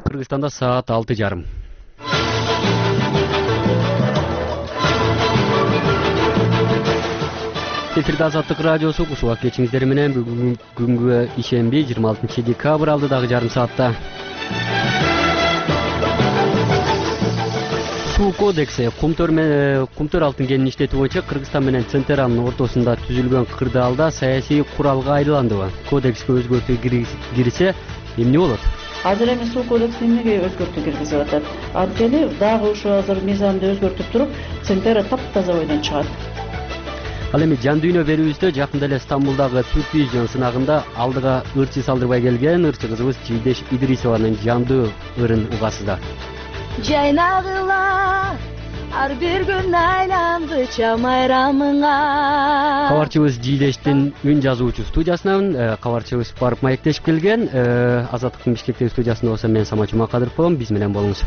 Кыргызстанда саат 6:30. Эфирде Азаттык радиосу кушуга кечиңиздер менен бүгүнкү ишемби 26 декабрь алдыдагы жарым саатта. Суу кодекси кумтөр алтын кенин иштетүү боюнча Кыргызстан менен Централдын ортосунда түзүлгөн кырдаалда саясий куралга айландыбы? Кодекске өзгөртүү кирсе эмне болот? Азыр эми суу кодексин эмнеге өзгөртүү киргизип атат? Анткени дагы ушу азыр мыйзамды өзгөртүп туруп, Центра таптаза бойдон чыгат. Ал эми жан дүйнө берүүбүздө жакында эле Стамбулдагы Türk Vision сынагында алдыга ырчы салдырбай келген ырчы кызыбыз Жийдеш Идрисованын жандуу ырын угасыздар. Жайнагыла ар бир күн айланды чамайрамыңа. Кабарчыбыз Жийдештин үн жазуучу студиясынан кабарчыбыз барып маектешип келген. Азаттыктын Бишкектеги студиясында болсо мен Самат Жумакадыров болом. Биз менен болуңуз.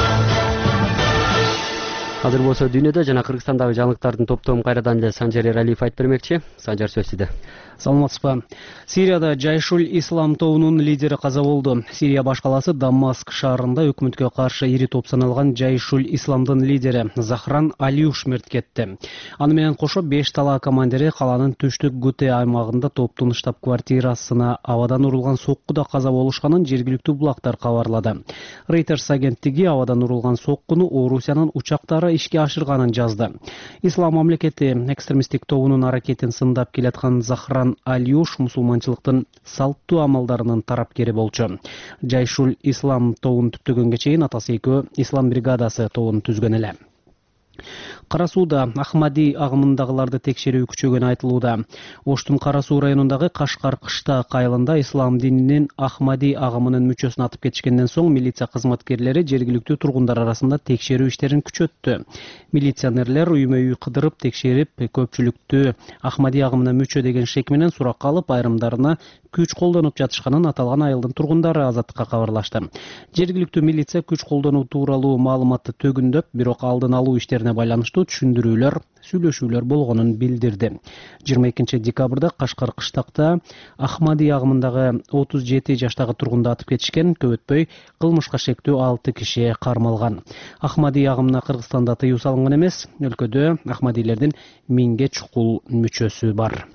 Азыр болсо дүйнөдө жана Кыргызстандагы жаңылыктардын топтомун кайрадан эле Санжар Эралиев айтып бермекчи. Санжар, сөз сизде. Саламатсызбы. Сирияда Жайшул Ислам тобунун лидери каза болду. Сирия баш каласы Дамаск шаарында өкмөткө каршы ири топ саналган Жайшул Исламдын лидери Захран Алиуш мерт кетти. Аны менен кошо 5 талаа командири каланын түштүк Гуте аймагында топтун штаб-квартирасына абадан урулган соккуда каза болушканын жергиликтүү булактар кабарлады. Reuters агенттиги абадан урулган соккуну Орусиянын учактары ишке ашырганын жазды. Ислам мамлекети экстремисттик тобунун аракетин сындап келаткан Захран Алиуш мусулманчылыктын салттуу амалдарынын тарапкери болчу. Жайшул Ислам тобун түптөгөнгө чейин атасы экөө Ислам бригадасы тобун түзгөн эле. Кара сууда Ахмади агымындагыларды текшерүү күчөгөнү айтылууда. Оштун Кара суу районундагы Кашкар Кыштак айылында ислам дининин Ахмади агымынын мүчөсүн атып кетишкенден соң милиция кызматкерлери жергиликтүү тургундар арасында текшерүү иштерин күчөттү. Милиционерлер үймө-үй кыдырып текшерип, көпчүлүктү Ахмади агымына мүчө деген шек менен суракка алып, айрымдарына күч колдонуп жатышканын аталган айылдын тургундары Азаттыкка кабарлашты. Жергиликтүү милиция күч колдонуу тууралуу маалыматты төгүндөп, бирок алдын алуу иштерине байланыштуу түшүндүрүүлөр, сүйлөшүүлөр болгонун билдирди. 22 декабрда Кашкар Кыштакта Ахмади агымындагы 37 жаштагы тургунду атып кетишкен, көп өтпөй кылмышка шектүү 6 киши кармалган. Ахмади агымына Кыргызстанда тыюу салынган эмес, өлкөдө Ахмадилердин 1000ге чукул мүчөсү бар.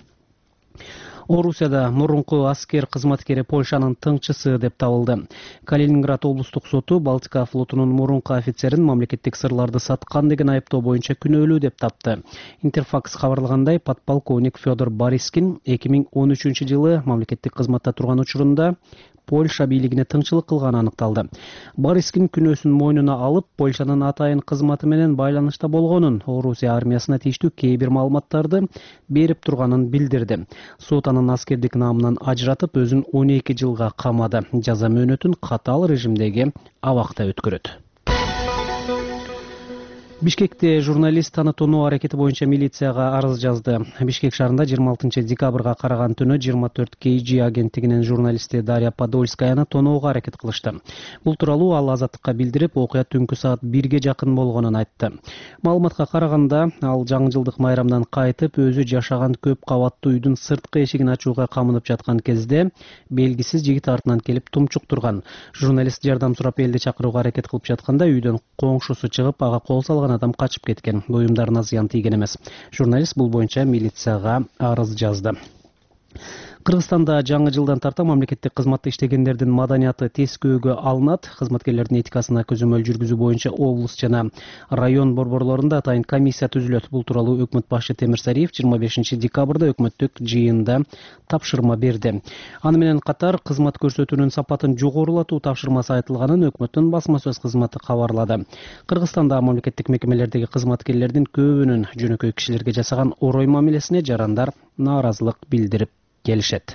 Орусияда мурунку аскер кызматкери Польшанын тыңчысы деп табылды. Калининград облустук соту Балтика флотунун мурунку офицерин мамлекеттик сырларды саткан деген айыптоо боюнча күнөөлүү деп тапты. Интерфакс кабарлагандай, подполковник Федор Борискин 2013 жылы мамлекеттик кызматта турган учурунда Польша бийлигине тыңчылык кылганы аныкталды. Борискин күнөөсүн мойнуна алып, Польшанын атайын кызматы менен байланышта болгонун, Орусия армиясына тийиштүү кээ бир маалыматтарды берип турганын билдирди. Сот анын аскердик наамынан ажыратып, өзүн 12 жылга камады. Жаза мөөнөтүн катаал режимдеги абакта өткөрөт. Бишкекте журналист аны тоноо аракети боюнча милицияга арыз жазды. Бишкек шаарында 26 декабрга караган түнү 24 KG агенттигинин журналисти Дарья Подольскаяны тоноого аракет кылышты. Бул тууралуу ал Азаттыкка билдирип, окуя түнкү саат 1ге жакын болгонун айтты. Маалыматка караганда, ал жаңы жылдык майрамдан кайтып, өзү жашаган көп кабаттуу үйдүн сырткы эшигин ачууга камынып жаткан кезде белгисиз жигит артынан келип тумчуктурган. Журналист жардам сурап элди чакырууга аракет кылып жатканда үйдөн коңшусу чыгып, ага кол салган адам качып кеткен. Буюмдарына зыян тийген эмес. Журналист бул боюнча милицияга арыз жазды. Кыргызстанда жаңы жылдан тарта мамлекеттик кызматта иштегендердин маданияты тескөөгө алынат. Кызматкерлердин этикасына көзөмөл жүргүзүү боюнча облус жана район борборлорунда атайын комиссия түзүлөт. Бул тууралуу өкмөт башчы Темирсариев 25 декабрда өкмөттүк жыйында тапшырма берди. Аны менен катар кызмат көрсөтүүнүн сапатын жогорулатуу тапшырмасы айтылганын өкмөттүн басма сөз кызматы кабарлады. Кыргызстанда мамлекеттик мекемелердеги кызматкерлердин көбүнүн жөнөкөй кишилерге жасаган орой мамилесине жарандар нааразылык билдирип келишет.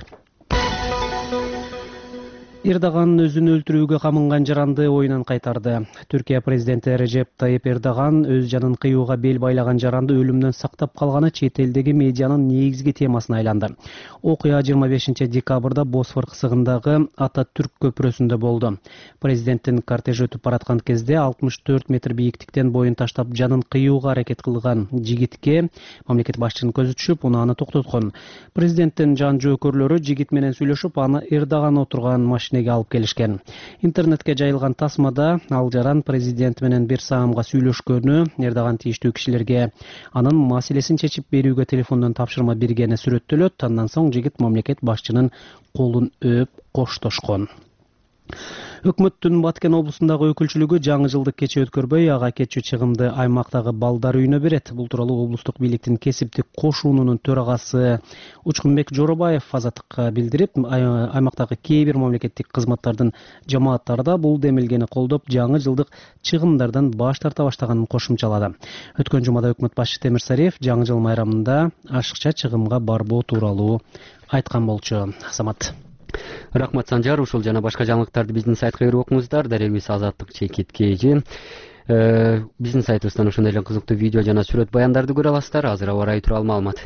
Эрдоган өзүн өлтүрүүгө камынган жаранды оюнан кайтарды. Түркия президенти Режеп Тайип Эрдоган өз жанын кыюуга бел байлаган жаранды өлүмдөн сактап калганы чет элдеги медианын негизги темасына айланды. Окуя 25 декабрда Босфор кысыгындагы Ататүрк көпүрөсүндө болду. Президенттин кортежи өтүп бараткан кезде 64 метр бийиктиктен боюн таштап жанын кыюуга аракет кылган жигитке мамлекет башчынын көзү түшүп, аны токтоткон. Президенттин жан жоокөрлөрү жигит менен сүйлөшүп, аны Эрдоган отурган машина ишиneге алып келишкен. Интернетке жайылган тасмада ал жаран президент менен бир саамга сүйлөшкөнү, Эрдоган тийиштүү кишилерге анын маселесин чечип берүүгө телефондон тапшырма бергени сүрөттөлөт. Андан соң жигит мамлекет башчынын колун өөп коштошкон. Өкмөттүн Баткен облусундагы өкүлчүлүгү жаңы жылдык кече өткөрбөй, ага кетчү чыгымды аймактагы балдар үйүнө берет. Бул тууралуу облустук бийликтин кесиптик кошуунунун төрагасы Учкунбек Жоробаев Азаттыкка билдирип, аймактагы кээ бир мамлекеттик кызматтардын жамааттары да бул демилгени колдоп, жаңы жылдык чыгымдардан баш тарта баштаганын кошумчалады. Өткөн жумада өкмөт башчы Темир Сариев жаңы жыл майрамында ашыкча чыгымга барбоо тууралуу айткан болчу. Самат. Рахмат Санжар, ушул жана башка жаңылыктарды биздин сайтка кирип окуңуздар. Дарегибиз Азаттык ЧКТ. Биздин сайтыбыздан ошондой эле кызыктуу видео жана сүрөт баяндарды көрө аласыздар. Азыр аба ырайы тууралуу маалымат.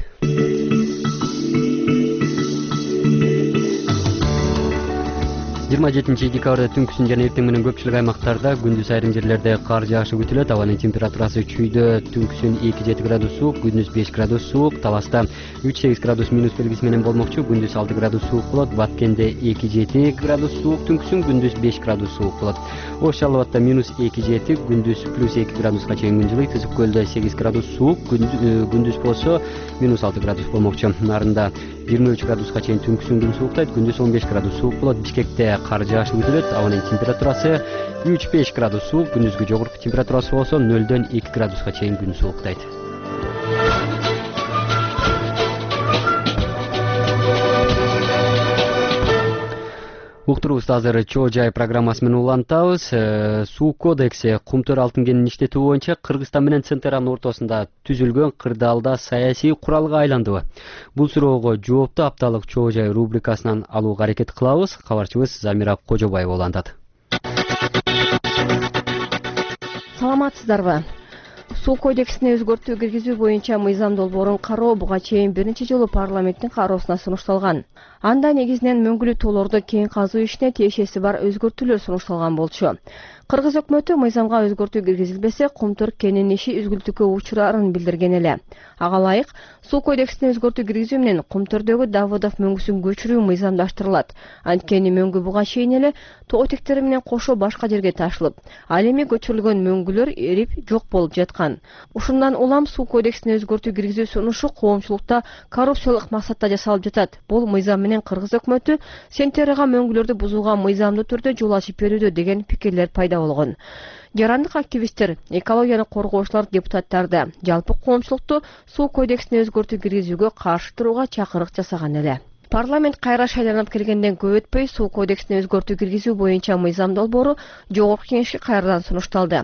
27 декабрда түнкүсүн жана эртең менен көпчүлүк аймактарда, күндүз айрым жерлерде кар жаашы күтүлөт. Абанын температурасы чүйдө түнкүсүн 2-7 градус суук, күндүз 5 градус суук, Таласта 3-8 градус минус белгиси менен болмокчу, күндүз 6 градус суук болот. Баткенде 2-7 градус суук, түнкүсүн күндүз 5 градус суук болот. Ош Алабатта минус 2-7, күндүз плюс 2 градуска чейин күн жылыйт. Тызык көлдө 8 градус суук, күндүз болсо минус 6 градус болмокчу. Нарында 23 градуска чейин түнкүсүн күн сууктайт, күндүз 15 градус суук болот. Бишкекте кар жаашы күтүлөт. Абанын температурасы 3-5 градус суук, күндүзгү жогорку температурасы болсо 0-2 градуска чейин күн сууктайт. Уктурубузду азыр Чоо жай программасы менен улантабыз. Суу кодекси кумтөр алтын кенин иштетүү боюнча Кыргызстан менен ЦНТРнын ортосунда түзүлгөн кырдаалда саясий куралга айландыбы? Бул суроого жоопту апталык Чоо жай рубрикасынан алууга аракет кылабыз. Кабарчыбыз Замира Кожобаева улантат. Саламатсыздарбы? Суу кодексине өзгөртүү киргизүү боюнча мыйзам долбоорун кароо буга чейин бир нече жолу парламенттин кароосуна сунушталган. Анда негизинен мөңгүлүү тоолорду кең казуу ишине тиешеси бар өзгөртүүлөр сунушталган болчу. Кыргыз өкмөтү мыйзамга өзгөртүү киргизилбесе, кумтөр кенинин иши үзгүлтүккө учурарын билдирген эле. Ага ылайык, суу кодексине өзгөртүү киргизүү менен кумтөрдөгү Давыдов мөңгүсүн көчүрүү мыйзамдаштырылат. Анткени мөңгү буга чейин эле тоо этектери менен кошо башка жерге ташылып, ал эми көчүрүлгөн мөңгүлөр эрип жок болуп жаткан. Ушундан улам суу кодексине өзгөртүү киргизүү сунушу коомчулукта коррупциялык максатта жасалып жатат. Бул мыйзам менен Кыргыз өкмөтү СНТРга мөңгүлөрдү бузууга мыйзамдуу түрдө жол ачып берүүдө деген пикирлер пайда болгон. Жарандык активисттер, экологияны коргоочулар, депутаттарды, жалпы коомчулукту суу кодексине өзгөртүү киргизүүгө каршы турууга чакырык жасаган эле. Парламент кайра шайланып келгенден көп өтпөй суу кодексине өзгөртүү киргизүү боюнча мыйзам долбоору жогорку кеңешке кайрадан сунушталды.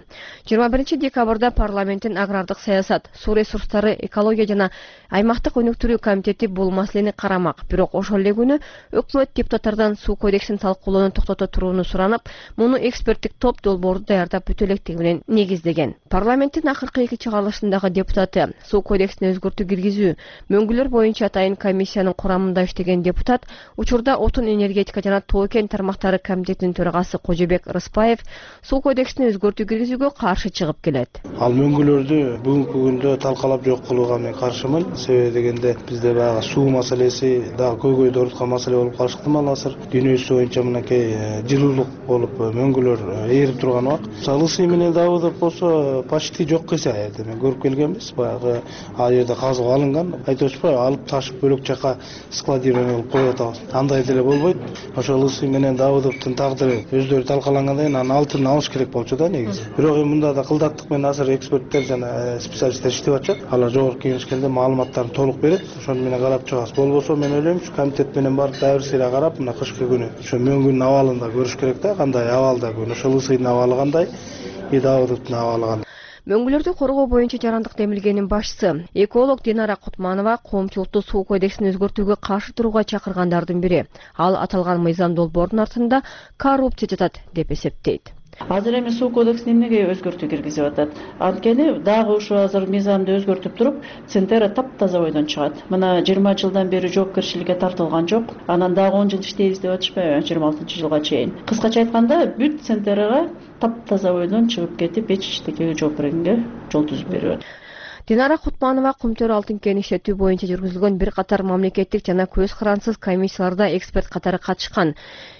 21 декабрда парламенттин агрардык саясат, суу ресурстары, экология жана аймактык өнүктүрүү комитети бул маселени карамак. Бирок ошол эле күнү өкмөт депутаттардан суу кодексин талкуулоону токтото турууну суранып, муну эксперттик топ долбоорду даярдап бүтө электиги менен негиздеген. Парламенттин акыркы 2 чыгарылышындагы депутаты суу кодексине өзгөртүү киргизүү, мөңгүлөр боюнча атайын комиссиянын курамында иштеген депутат, учурда отун энергетика жана тоо кен тармактары комитетинин төрагасы Кожобек Рыспаев суу кодексине өзгөртүү киргизүүгө каршы чыгып келет. Ал мөңгүлөрдү бүгүнкү күндө талкалап жок кылууга мен каршымын. Себеби дегенде бизде баягы суу маселеси дагы көйгөйдү ороткан маселе болуп калышты азыр. Дүйнө жүзү боюнча мынакей жылуулук болуп мөңгүлөр ээрип турган убак. Салысы менен Давыдов болсо почти жок эсе жерде мен көрүп келгенбиз. Баягы ал жерде казып алынган, айтып атпайбы, алып ташып бөлөк жака складирование болуп коюп атабыз. Андай деле болбойт. Ошол Лысы менен Давыдовдун тагдыры өздөрү талкалангандан кийин анын алтынын алыш керек болчу да негизи. Бирок эми мында да кылдаттык менен азыр эксперттер жана специалисттер иштеп атышат. Алар жогорку кеңешкенде маалыматтарын толук берет. Ошону менен карап чыгабыз. Болбосо мен ойлойм, комитет менен барып дагы бир сыйра карап, мына кышкы күнү ошо мөңгүнүн абалын да көрүш керек да, кандай абалда күн. Ошол Лысынын абалы кандай, Давыдовдун абалы кандай. Мөңгүлөрдү коргоо боюнча жарандык демилгенин башчысы, эколог Динара Кутманова коомчулукту суу кодексин өзгөртүүгө каршы турууга чакыргандардын бири. Ал аталган мыйзам долбоордун артында коррупция жатат деп эсептейт. Азыр эми суу кодексине эмнеге өзгөртүү киргизип атат? Анткени дагы ушу азыр мыйзамды өзгөртүп туруп, ЦНТР таптаза бойдон чыгат. Мына 20 жылдан бери жоопкерчиликке тартылган жок. Анан дагы 10 жыл иштейбиз деп атышпайбы, 26-жылга чейин. Кыскача айтканда, бүт ЦНТРга таптаза бойдон чыгып кетип, эчтекеге жооп бергенге жол түзүп берип атат. Динара Кутманова кумтөр алтын кен иштетүү боюнча жүргүзүлгөн бир катар мамлекеттик жана көз карансыз комиссияларда эксперт катары катышкан.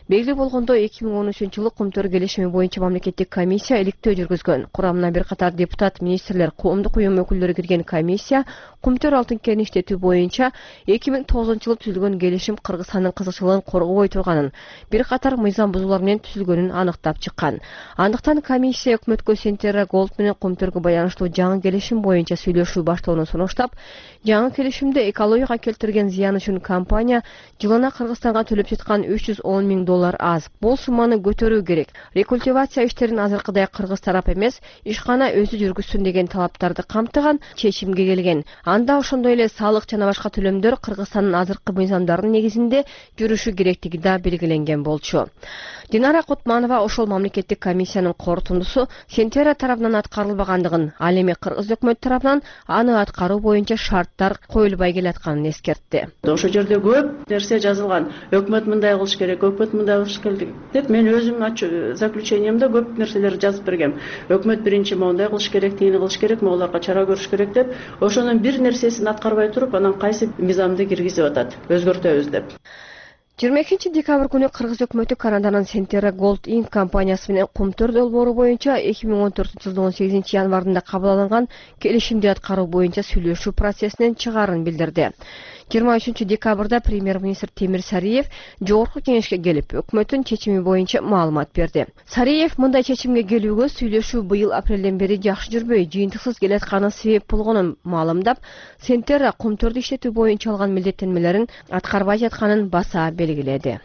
Белгилүү болгондой 2013-жылы Кумтөр келишими боюнча мамлекеттик комиссия иликтөө жүргүзгөн. Курамына бир катар депутат, министрлер, коомдук уюм өкүлдөрү кирген комиссия Кумтөр алтын кенин иштетүү боюнча 2009-жылы түзүлгөн келишим Кыргызстандын кызыкчылыгын коргобой турганын, бир катар мыйзам бузуулар менен түзүлгөнүн аныктап чыккан. Андыктан комиссия өкмөткө Сентерра Голд менен Кумтөргө байланыштуу жаңы келишим боюнча сүйлөшүү баштоону сунуштап, жаңы келишимде экологияга келтирген зыян үчүн компания жылына Кыргызстанга төлөп жаткан $310 000 аз. Бул сумманы көтөрүү керек. Рекультивация иштерин азыркыдай кыргыз тарап эмес, ишкана өзү жүргүзсүн деген талаптарды камтыган чечимге келген. Анда ошондой эле салык жана башка төлөмдөр Кыргызстандын азыркы мыйзамдарынын негизинде жүрүшү керектиги да белгиленген болчу. Динара Кутманова ошол мамлекеттик комиссиянын корутундусу Сентерра тарабынан аткарылбагандыгын, ал эми кыргыз өкмөт тарабынан аны аткаруу боюнча шарттар коюлбай келатканын эскертти. Ошол жерде көп нерсе жазылган. Өкмөт мындай кылыш керек, өкмөт мындай кылыш керек деп мен өзүмдүн заключениемде көп нерселерди жазып бергем. Өкмөт биринчи моундай кылыш керек, тигини кылыш керек, могуларга чара көрүш керек деп, ошонун бир нерсесин аткарбай туруп, анан кайсы мыйзамды киргизип атат, өзгөртөбүз деп. 22 декабрь күнү Кыргыз өкмөтү Канаданын Сентерра Голд Инк компаниясы менен Кумтөр долбоору боюнча 2014-жылдын 18 январында кабыл алынган келишимди аткаруу боюнча сүйлөшүү процессинен чыгаарын билдирди. 23 декабрда премьер-министр Темир Сариев жогорку кеңешке келип, өкмөттүн чечими боюнча маалымат берди. Сариев мындай чечимге келүүгө сүйлөшүү быйыл апрелден бери жакшы жүрбөй, жыйынтыксыз келатканы себеп болгонун маалымдап, Сентерра Кумтөрдү иштетүү боюнча алган милдеттенмелерин аткарбай жатканын баса белгиледи.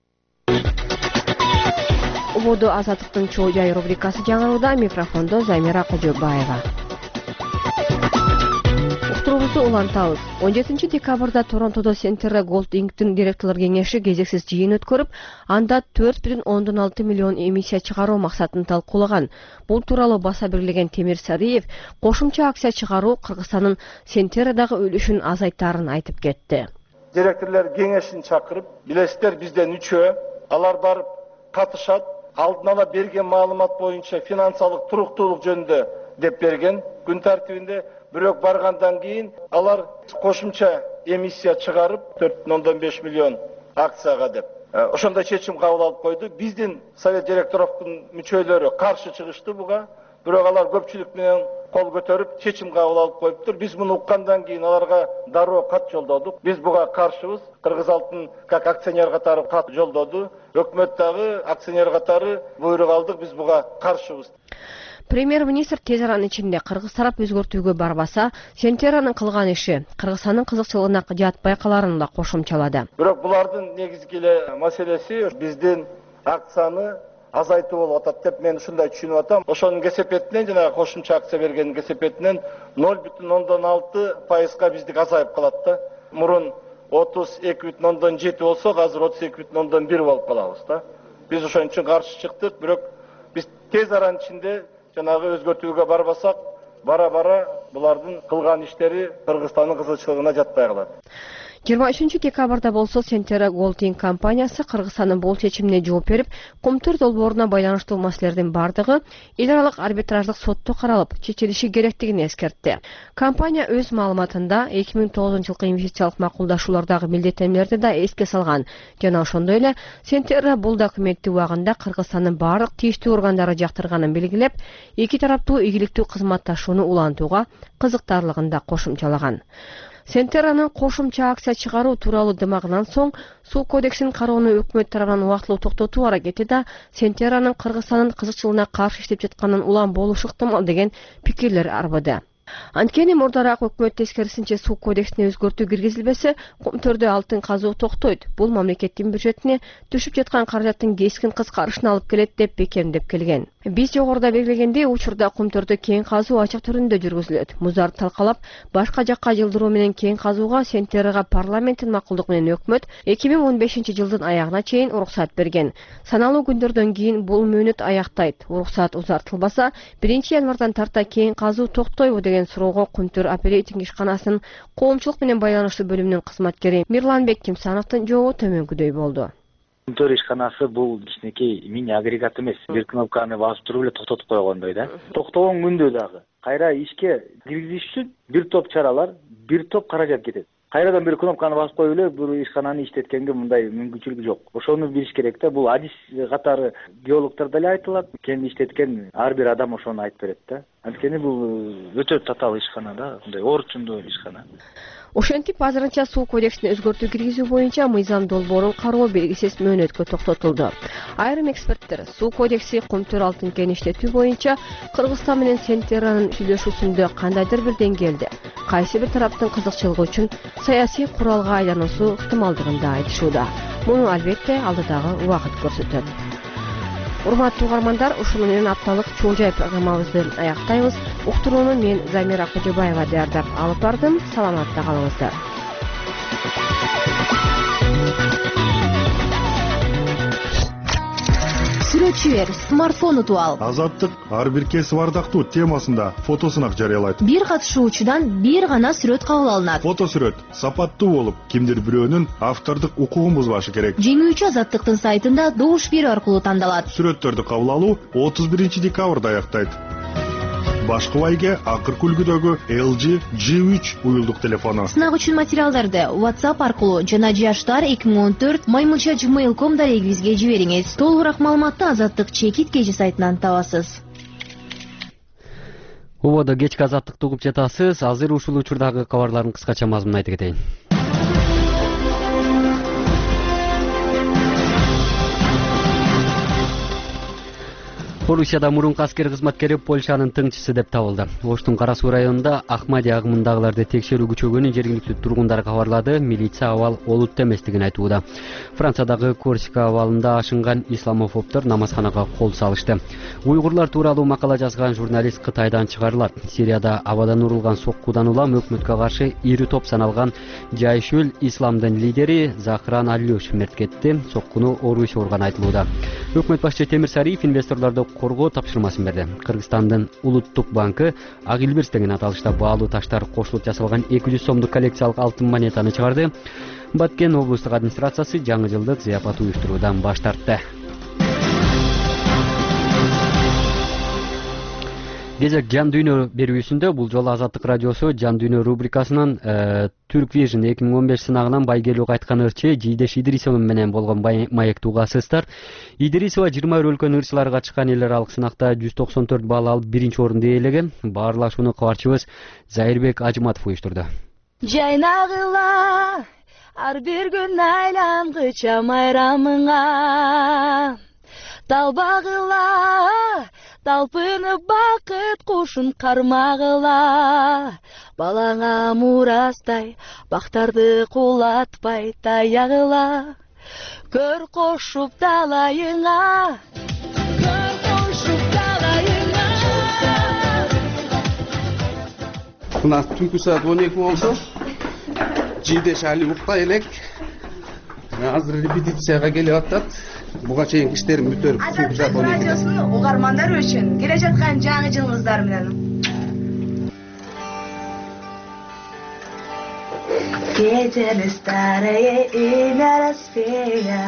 Убоду Азаттыктын чоо жай рубрикасы жаңырууда, микрофондо Замира Кожобаева. Уктуруубузду улантабыз. 17 декабрда Торонтодо Сентерра Голд Инктин директорлор кеңеши кезексиз жыйын өткөрүп, анда 4,6 миллион эмиссия чыгаруу максатын талкуулаган. Бул тууралуу баса белгилеген Темир Сариев кошумча акция чыгаруу Кыргызстандын Сентеррадагы үлүшүн азайтаарын айтып кетти. Директорлор кеңешин чакырып, билесиздер бизден үчөө, алар барып катышат, алдын ала берген маалымат боюнча финансылык туруктуулук жөнүндө деп берген. Күн тартибинде бирок баргандан кийин алар кошумча эмиссия чыгарып 4,5 миллион акцияга деп. Ошондой чечим кабыл алып койду. Биздин совет директоровдун мүчөлөрү каршы чыгышты буга. Бирок алар көпчүлүк менен кол көтөрүп чечим кабыл алып коюптур. Биз муну уккандан кийин аларга дароо кат жолдодук. Биз буга каршыбыз. Кыргыз алтын как акционер катары кат жолдоду. Өкмөт дагы акционер катары буйрук алдык. Биз буга каршыбыз. Премьер-министр тез аранын ичинде кыргыз тарап өзгөртүүгө барбаса, Сентерранын кылган иши Кыргызстандын кызыкчылыгына жатпай каларын да кошумчалады. Бирок булардын негизги эле маселеси биздин акцияны азайтуу болуп атат деп мен ушундай түшүнүп атам. Ошонун кесепетинен жана кошумча акция бергенин кесепетинен 0,6% биздик азайып калат да. Мурун 32,7 болсо, азыр 32,1 болуп калабыз да. Биз ошон үчүн каршы чыктык, бирок биз тез аранын ичинде жанагы өзгөртүүгө барбасак, бара-бара булардын кылган иштери Кыргызстандын кызыкчылыгына жатпай калат. 23 декабрда болсо Сентерра Голд Инк компаниясы Кыргызстандын бул чечимине жооп берип, Кумтөр долбооруна байланыштуу маселелердин бардыгы эл аралык арбитраждык сотто каралып, чечилиши керектигин эскертти. Компания өз маалыматында 2009-жылкы инвестициялык макулдашуулардагы милдеттенмелерди да эске салган жана ошондой эле Сентерра бул документти убагында Кыргызстандын бардык тийиштүү органдары жактырганын белгилеп, эки тараптуу ийгиликтүү кызматташууну улантууга кызыктарлыгын да кошумчалаган. Сентерранын кошумча акция чыгаруу тууралуу дымагынан соң суу кодексин кароону өкмөт тарабынан убактылуу токтотуу аракети да Сентерранын Кыргызстандын кызыкчылыгына каршы иштеп жатканын улам болушу ыктымал деген пикирлер арбыды. Анткени мурдараак өкмөт тескерисинче суу кодексине өзгөртүү киргизилбесе, Кумтөрдө алтын казуу токтойт. Бул мамлекеттин бюджетине түшүп жаткан каражаттын кескин кыскарышына алып келет деп бекемдеп келген. Биз жогоруда белгилегендей, учурда Кумтөрдө кең казуу ачык түрүндө жүргүзүлөт. Муздарды талкалап, башка жакка жылдыруу менен кең казууга Сентеррага парламенттин макулдугу менен өкмөт 2015-жылдын аягына чейин уруксат берген. Саналуу күндөрдөн кийин бул мөөнөт аяктайт. Уруксат узартылбаса, 1-январдан тарта кең казуу токтойбу деген суроого Кумтөр оперейтинг ишканасынын коомчулук менен байланыштуу бөлүмүнүн кызматкери Мирланбек Кимсановдун жообу төмөнгүдөй болду. Кумтөр ишканасы бул кичинекей мини агрегат эмес. Бир кнопканы басып туруп эле токтотуп койгондой да. Токтогон күндө дагы кайра ишке киргизиш үчүн бир топ чаралар, бир топ каражат кетет. кайрадан бир кнопканы басып коюп эле бул ишкананы иштеткенге мындай мүмкүнчүлүк жок. Ошону билиш керек да. Бул адис катары геологдордо эле айтылат. Кен иштеткен ар бир адам ошону айтып берет да. Анткени бул өтө татаал ишкана да, мындай орчундуу ишкана. Ошентип азырынча суу кодексине өзгөртүү киргизүү боюнча мыйзам долбоорун кароо белгисиз мөөнөткө токтотулду. Айрым эксперттер суу кодекси кумтөр алтын кен иштетүү боюнча Кыргызстан менен Центеранын сүйлөшүүсүндө кандайдыр бир деңгээлде кайсы бир тараптын кызыкчылыгы үчүн саясий куралга айлануусу ыктымалдыгын да айтышууда. Муну албетте алдыдагы убакыт көрсөтөт. Урматтуу угармандар, ушуну менен апталык чоң жай программабызды аяктайбыз. Уктурууну мен Замира Кожобаева даярдап алып бардым. Саламатта калыңыздар. Сүрөтчү бер, смартфон утуп ал. Азаттык ар бир кесип ардактуу темасында фотосунак жарыялайт. Бир катышуучудан бир гана сүрөт кабыл алынат. Фотосүрөт сапаттуу болуп, кимдир бирөөнүн автордук укугун бузбашы керек. Жеңүүчү Азаттыктын сайтында добуш берүү аркылуу тандалат. Сүрөттөрдү кабыл алуу 31 декабрда аяктайт. Башкыбайге акыркы үлгүдөгү LG G3 уюлдук телефону. Сынак үчүн материалдарды WhatsApp аркылуу жана jashtар2014@gmail.com дарегибизге жибериңиз. Толугураак маалыматты Азаттык чекит кежи сайтынан табасыз. Убада кечки Азаттыкты угуп жатасыз. Азыр ушул учурдагы кабарлардын кыскача мазмунун айтып кетейин. Орусияда мурунку аскер кызматкери Польшанын тыңчысы деп табылды. Оштун Кара суу районунда Ахмади агымындагыларды текшерүү күчөгөнүн жергиликтүү тургундар кабарлады. Милиция абал олуттуу эместигин айтууда. Франциядагы Корсика абалында ашынган исламофобдор намазханага кол салышты. Уйгурлар тууралуу макала жазган журналист Кытайдан чыгарылат. Сирияда абадан урулган соккудан улам өкмөткө каршы ири топ саналган Жайшул Исламдын лидери Захран Алиюш мерт кетти. Соккуну Орусия урганы айтылууда. Өкмөт башчы Темир Сариев инвесторлорду коргоо тапшырмасын берди. Кыргызстандын Улуттук банкы Агилбирс деген аталышта баалуу таштар кошулуп жасалган 200 сомдук коллекциялык алтын монетаны чыгарды. Баткен облустук администрациясы жаңы жылдык зыяпат уюштуруудан баш тартты. Кезек Жан Дүйнө берүүсүндө бул жолу Азаттык радиосу Жан Дүйнө рубрикасынын Turk Vision 2015 сынагынан байгелүү кайткан ырчы Жийдеш Идрисова менен болгон маекти угасыздар. Идрисова 20 өлкөнүн ырчыларга чыккан эл аралык сынакта 194 балл алып биринчи орунду ээлеген. Баарлашууну кабарчыбыз Зайырбек Ажматов уюштурду. Жайнагыла ар бир күн айлангыча майрамыңа, талбагыла талпынып бакыт кушун кармагыла, балаңа мурастай бактарды кулатпай таягыла, көр кошуп далайыңа, көр кошуп далайыңа. Мына түнкү саат 12 болсо Жийдеш али уктай элек. Азыр репетицияга келип атат. Буга чейинки иштерим бүтөрүп түнкү саат 12. Радиосунун угармандары үчүн келе жаткан жаңы жылыңыздар менен. Geceni stareye ina raspia.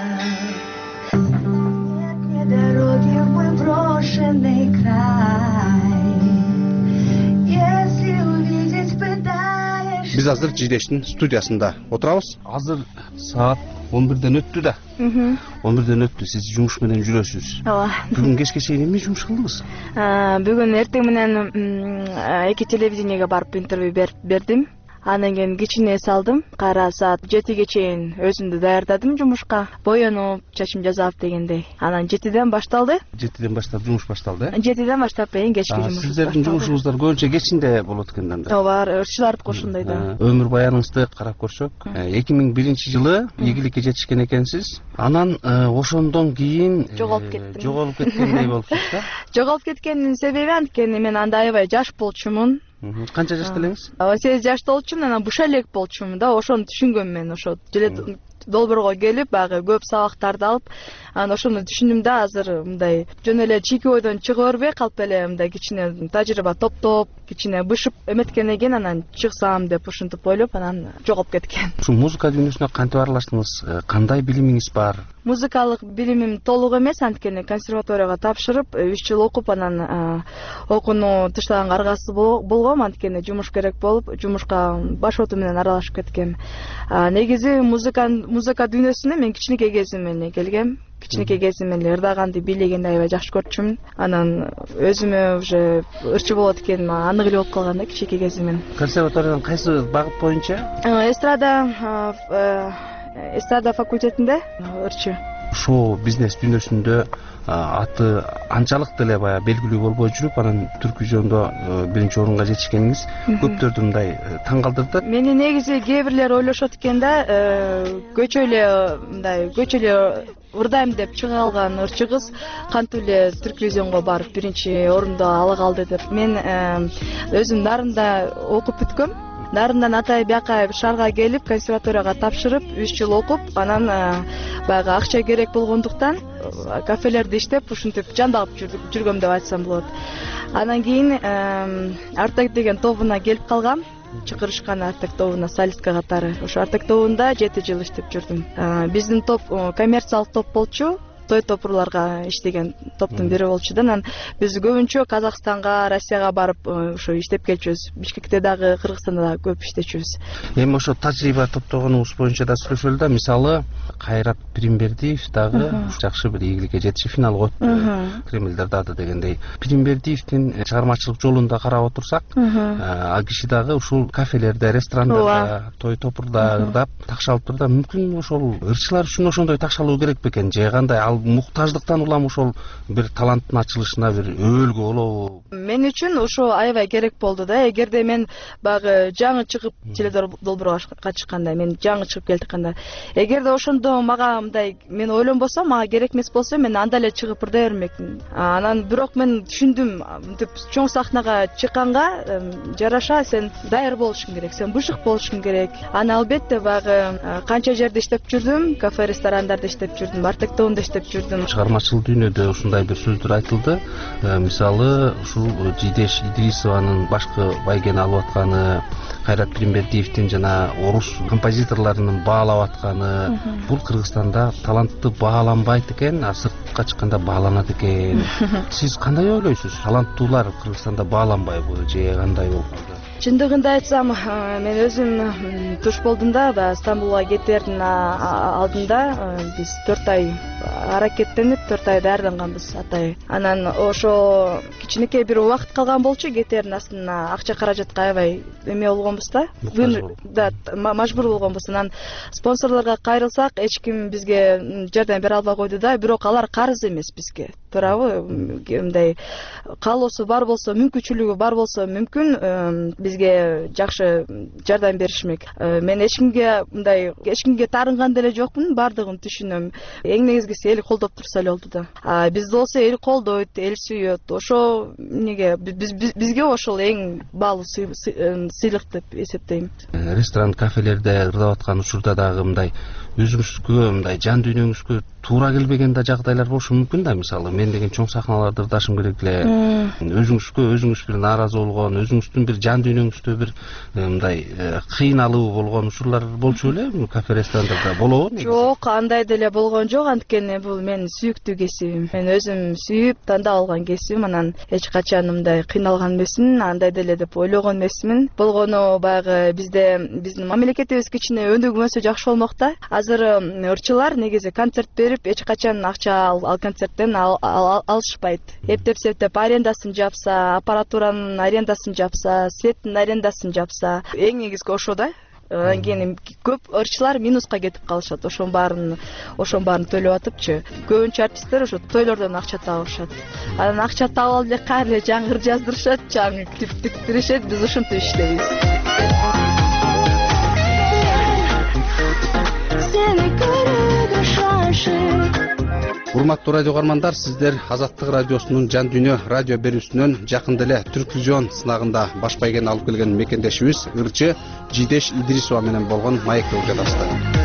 Не дороги в мой брошенный край. Если увидеть пытаешь. Биз азыр Жийдештин студиясында отурабыз. Азыр саат 11ден өттү да. 11ден өттү. Сиз жумуш менен жүрөсүз. Ооба. Бүгүн кечке чейин эмне жумуш кылдыңыз? Бүгүн эртең менен эки телевидениеге барып интервью бердим. Анан кийин кичине эс алдым. Кайра саат 7ге чейин өзүмдү даярдадым жумушка. Боенуп, чачым жасап дегендей. Анан 7ден башталды. 7ден баштап жумуш башталды. 7ден баштап эң кечки жумуш. Сиздердин жумушуңуздар көбүнчө кечинде болот экен да. Ооба, ырчылардыкы ошондой да. Өмүр баяныңызды карап көрсөк, 2001-жылы ийгиликке жетишкен экенсиз. Анан ошондон кийин жоголуп кеттим. Жоголуп кеткендей болупсуз да. Жоголуп кеткендин себеби анткени мен анда аябай жаш болчумун. Канча жашта элеңиз? 8 жашта болчумун, анан буша элек болчумун да, ошону түшүнгөм мен. Ошо деле долбоорго келип, багы көп сабактарды алып, анан ошону түшүндүм да, азыр мындай жөн эле чийки ойдон чыга бербей калып эле мындай кичине тажрыйба топтоп, кичине бышып эметкенден кийин анан чыксам деп ушинтип ойлоп, анан жоголуп кеткен. Ушу музыка дүйнөсүнө кантип аралаштыңыз? Кандай билимиңиз бар? музыкалык билимим толук эмес, анткени консерваторияга тапшырып 3 жыл окуп, анан окууну таштаганга аргасыз болгом, анткени жумуш керек болуп, жумушка баш оту менен аралашып кеткем. Негизи музыка дүйнөсүнө мен кичинекей кезимден эле келгем. Кичинекей кезимден эле ырдаганды, бийлегенди аябай жакшы көрчүмүн. Анан өзүмө уже ырчы болот экеним анык эле болуп калган да кичинекей кезимден. Консерваториядан кайсы багыт боюнча? Эстрада факультетинде ырчы. Шоу-бизнес дүйнөсүндө аты анчалык деле баягы белгилүү болбой жүрүп, анан Түркүжөндө биринчи орунга жетишкениңиз көптөрдү мындай таң калтырды. Мени негизи кээ бирлер ойлошот экен да, көчө эле ырдайм деп чыга алган ырчы кыз кантип эле Түркүжөнгө барып биринчи орунду ала калды деп. Мен өзүм Нарында окуп бүткөм. Нарындан атай бияка шаарга келип, консерваторияга тапшырып, 3 жыл окуп, анан баягы акча керек болгондуктан кафелерде иштеп, ушинтип жан багып жүргөм деп айтсам болот. Анан кийин Артек деген тобуна келип калгам. Чакырышкан Артек тобуна солистка катары. Ошо Артек тобунда 7 жыл иштеп жүрдүм. Биздин топ коммерциялык топ болчу. Той топурларга иштеген топтун бири болчу да. Анан биз көбүнчө Казакстанга, Россияга барып ошо иштеп келчүбүз. Бишкекте дагы, Кыргызстанда дагы көп иштечүбүз. Эми ошо тажрыйба топтогонубуз боюнча да сүйлөшөлү да. Мисалы, Кайрат Пиримбердиев дагы жакшы бир ийгиликке жетишип финалга өттү. Кремлдер дады дегендей. Пиримбердиевдин чыгармачылык жолун да карап отурсак, ал киши дагы ушул кафелерде, ресторандарда, той топурда ырдап такшалып турда, мүмкүн ошол ырчылар үчүн ошондой такшалуу керек бекен же кандай? Ал муктаждыктан улам ошол бир таланттын ачылышына бир өбөлгө болобу? Мен үчүн ошо аябай керек болду да. Эгерде мен багы жаңы чыгып теледолбоорго чыкканда, мен жаңы чыгып келатканда, эгерде ошондо мага мындай мен ойлонбосом, мага керек эмес болсо, мен анда эле чыгып ырдай бермекмин. Анан бирок мен түшүндүм, мынтип чоң сахнага чыкканга жараша сен даяр болушуң керек, сен бышык болушуң керек. Аны албетте багы канча жерде иштеп жүрдүм, кафе, ресторандарда иштеп жүрдүм, Артек тобунда иштеп жүрдүм. Чыгармачыл дүйнөдө ушундай бир сөздөр айтылды. Мисалы, ушул Жидеш Идрисованын башкы байгени алып атканы, Кайрат Пиримбердиевдин жана орус композиторлорунун баалап атканы, бул Кыргызстанда талантты бааланбайт экен, а сыртка чыкканда бааланат экен. Сиз кандай ойлойсуз? Таланттуулар Кыргызстанда бааланбайбы же кандай болуп калды? Чындыгында айтсам, мен өзүм туш болдум да, Стамбулга кетердин алдында биз 4 ай аракеттенип, 4 ай даярданганбыз атай. Анан ошо кичинекей бир убакыт калган болчу, кетердин астына акча каражатка аябай эме болгонбуз да, мажбур болгонбуз. Анан спонсорлорго кайрылсак, эч ким бизге жардам бере албай койду да, бирок алар карыз эмес бизге. Туурабы? Мындай каалоосу бар болсо, мүмкүнчүлүгү бар болсо, мүмкүн бизге жакшы жардам беришмек. Мен эч кимге таарынган деле жокмун, бардыгын түшүнөм. Эң негизгиси эл колдоп турса эле болду да. Бизди болсо эл колдойт, эл сүйөт. Ошо эмнеге бизге ошол эң баалуу сыйлык деп эсептейм. Ресторан, кафелерде ырдап аткан учурда дагы мындай өзүңүзгө, мындай жан дүйнөңүзгө туура келбеген да жагдайлар болушу мүмкүн да. Мисалы, мен деген чоң сахналарды ырдашым керек эле. Өзүңүз бир нааразы болгон, өзүңүздүн бир жан дүйнөңүздө бир мындай кыйналуу болгон учурлар болчу беле? Кафе, ресторандарда болобу? Жок, андай деле болгон жок, анткени бул менин сүйүктүү кесибим. Мен өзүм сүйүп тандап алган кесибим, анан эч качан мындай кыйналган эмесмин, андай деле деп ойлогон эмесмин. Болгону баягы биздин мамлекетибиз кичине өнүгмөсө жакшы болмок да. Азыр ырчылар негизи концерт берип, эч качан акча ал концерттен алышпайт. Эптеп арендасын жапса, аппаратуранын арендасын жапса, светтин арендасын жапса, эң негизги ошо да. Анан кийин көп ырчылар минуска кетип калышат. Ошонун баарын төлөп атыпчы. Көбүнчө артисттер ошо тойлордон акча табышат. Анан акча таап алып эле кайра эле жаңы ыр жаздырышат, жаңы клип тиктиришет, биз ушинтип иштейбиз. Урматтуу радио каармандар, сиздер Азаттык радиосунун жан дүйнө радио берүүсүнөн жакында эле Түркүжөн сынагында баш байгени алып келген мекендешибиз ырчы Жидеш Идрисова менен болгон маекти угуп жатасыздар.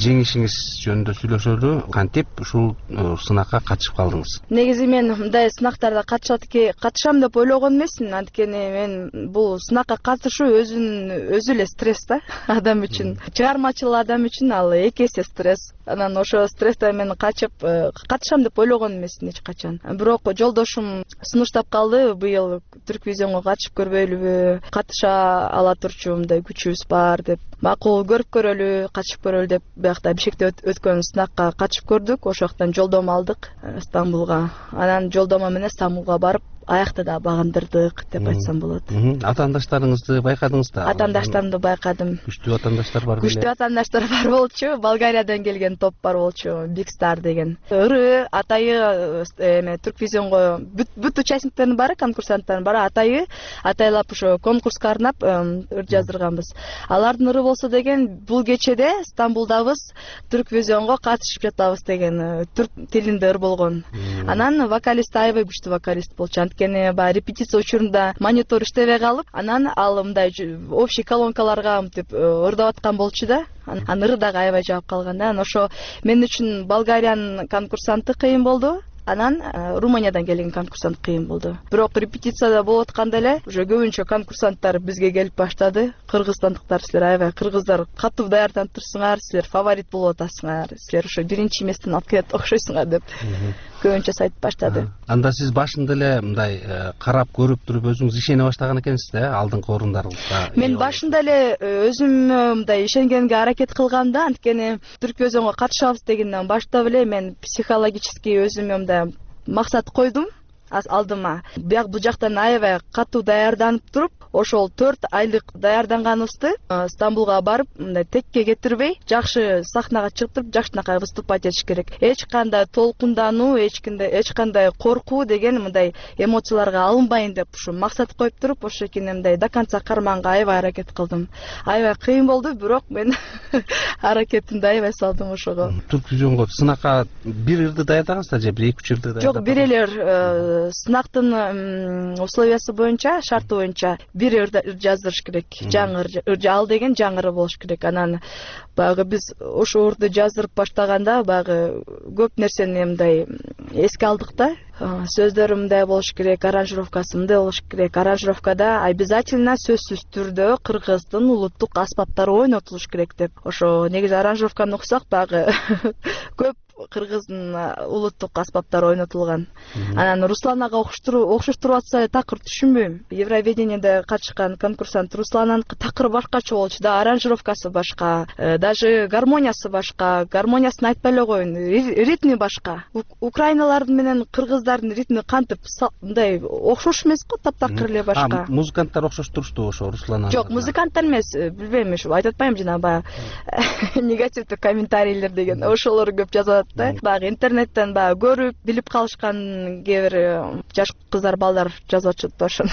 жеңишиңиз жөнүндө сүйлөшөлү. Кантип ушул сынакка катышып калдыңыз? Негизи мен мындай сынактарда катышам деп ойлогон эмесмин. Анткени мен бул сынакка катышуу өзү эле стресс да адам үчүн. Чыгармачыл адам үчүн ал эки эсе стресс. Анан ошо стресстен мен катышам деп ойлогон эмесмин эч качан. Бирок жолдошум сунуштап калды, быйыл Түрквизионго катышып көрбөйлүбү, катыша ала турчу мындай күчүбүз бар деп. Макул көрүп көрөлү, катышып көрөлү деп биякта Бишкекте өткөн сынакка катышып көрдүк. Ошол жактан жолдомо алдык Стамбулга. Анан жолдомо менен Стамбулга барып аякты да багындырдык деп айтсам болот. Атаандаштарыңызды байкадыңыз да? Атаандаштарымды байкадым. Күчтүү атаандаштар бар беле? Күчтүү атаандаштар бар болчу. Болгариядан келген топ бар болчу. Big Star деген. Ыры, атайы Түрквизионго бүт участниктердин баары, конкурсанттардын баары атайлап ошо конкурска арнап ыр жаздырганбыз. Алардын ыры болсо деген бул кечеде Стамбулдабыз Түрквизионго катышып жатабыз деген түрк тилинде ыр болгон. Анан вокалист аябай күчтүү вокалист болчу. Анткени баягы репетиция учурунда монитор иштебей калып, анан ал мындай общий колонкаларга мынтип ырдап аткан болчу да. Анан ыры дагы аябай жагып калган да. Ошо мен үчүн Болгариянын конкурсанты кыйын болду. Анан Румыниядан келген конкурсант кыйын болду. Бирок репетицияда болуп атканда эле уже көбүнчө конкурсанттар бизге келип баштады. Кыргызстандыктар, силер аябай кыргыздар катуу даярданып турсуңар, силер фаворит болуп атасыңар, силер ошо биринчи эместен алып келет окшойсуңар деп көбүнчө айтып баштады. Анда сиз башында эле мындай карап көрүп туруп өзүңүз ишене баштаган экенсиз да, алдыңкы орундарыңызга? Мен башында эле өзүм мындай ишенгенге аракет кылгам да, анткени Түрквизионго катышабыз дегенден баштап эле мен психологически өзүмө мындай максат койдум алдыма. Бияк бул жактан аябай катуу даярданып туруп, ошол 4 айлык даярданганыбызды Стамбулга барып, мындай текке кетирбей, жакшы сахнага чыгып туруп, жакшынакай выступать этиш керек. Эч кандай толкундануу, эч кандай коркуу деген мындай эмоцияларга алынбайын деп ушу максат коюп туруп, ошо экен мындай до конца карманга аябай аракет кылдым. Аябай кыйын болду, бирок мен аракетимди аябай салдым ошого. Түрквизионго сынакка бир ырды даярдагансыздар же бир 2-3 ырды даярдагансыздар? Жок, бир эле сынактын условиясы боюнча, шарты боюнча бир ыр жаздырыш керек. Жаңы ыр, ал деген жаңы ыры болуш керек. Анан баягы биз ошо ырды жаздырып баштаганда баягы көп нерсени мындай эске алдык да. Сөздөрү мындай болуш керек, аранжировкасы мындай болуш керек. Аранжировкада обязательно сөзсүз түрдө кыргыздын улуттук аспаптары ойнотулуш керек деп. Ошо негизи аранжировканы уксак баягы көп кыргыздын улуттук аспаптары ойнотулган. Анан Русланага окшоштуруп атса такыр түшүнбөйм. Евровидениеде катышкан конкурсант Руслананын такыры башкача болчу да, аранжировкасы башка, даже гармониясы башка. Гармониясын айтпай эле коеюн, ритми башка. Украиналардын менен кыргыздардын ритми кантип мындай окшош эмес го, таптакыр эле башка. Музыканттар окшош турушту ошо Русланан? Жок, музыканттар эмес, билбейм, айтып атпайм, жана баягы негативдүү комментарийлер деген ошолор көп жазат. Баягы интернеттен көрүп, билип калышкан кээ бир жаш кыздар, балдар жазып атышат ошону.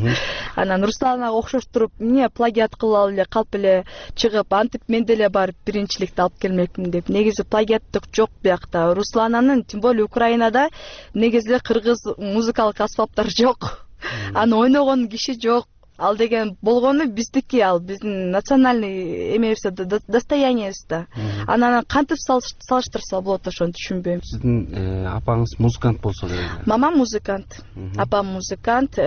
Анан Русланага окшоштуруп, эмне плагиат кылып эле калп эле чыгып, антип мен деле барып биринчиликти алып келмекмин деп. Негизи плагиаттык жок биякта. Руслананын, тем более Украинада негизи кыргыз музыкалык аспаптар жок. Аны ойногон киши жок. Ал деген болгону биздики, ал биздин национальный эмебизде, достояниебизде. Анан кантип салыштырса болот, ошону түшүнбөйм. Сиздин апаңыз музыкант болсо керек? Мамам музыкант. Апам музыкант,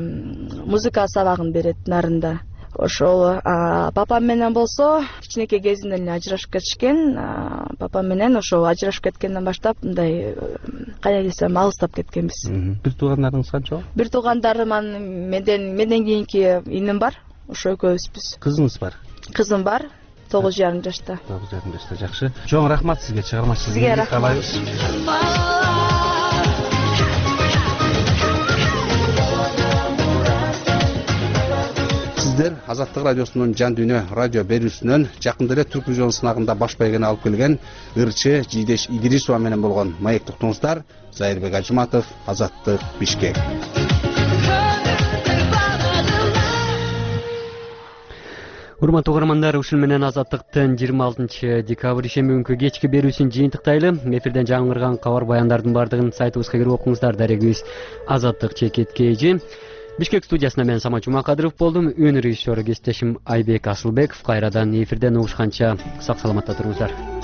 музыка сабагын берет нарында. Ошол папам менен болсо кичинекей кезинен эле ажырашып кетишкен. Папам менен ошо ажырашып кеткенден баштап мындай кандай десем алыстап кеткенбиз. Бир туугандарыңыз канча? Бир туугандарым менден кийинки иним бар. Ошо экөөбүзбүз. Кызыңыз бар? Кызым бар. 9,5 жашта. 9,5 жашта, жакшы. Чоң рахмат сизге, чыгармачылык. Сизге рахмат. Сиздер Азаттык радиосунун Жан Дүйнө радио берүүсүнөн жакында эле Түрквизион сынагында баш байгени алып келген ырчы Жидеш Идрисова менен болгон маектик туңуздар. Зайырбек Ажыматов, Азаттык, Бишкек. Урматтуу угармандар, ушул менен Азаттыктын 26 декабрь ишемби күнкү кечки берүүсүн жыйынтыктайлы. Эфирден жаңырган кабар баяндардын бардыгын сайтыбызга кирип окуңуздар. Дарегибиз Азаттык ЧКТ. Бишкек студиясында мен Самат Жумакадыров болдум. Өн режиссеру кесиптешим Айбек Асылбеков. Кайрадан эфирден угушканча сак саламатта туруңуздар.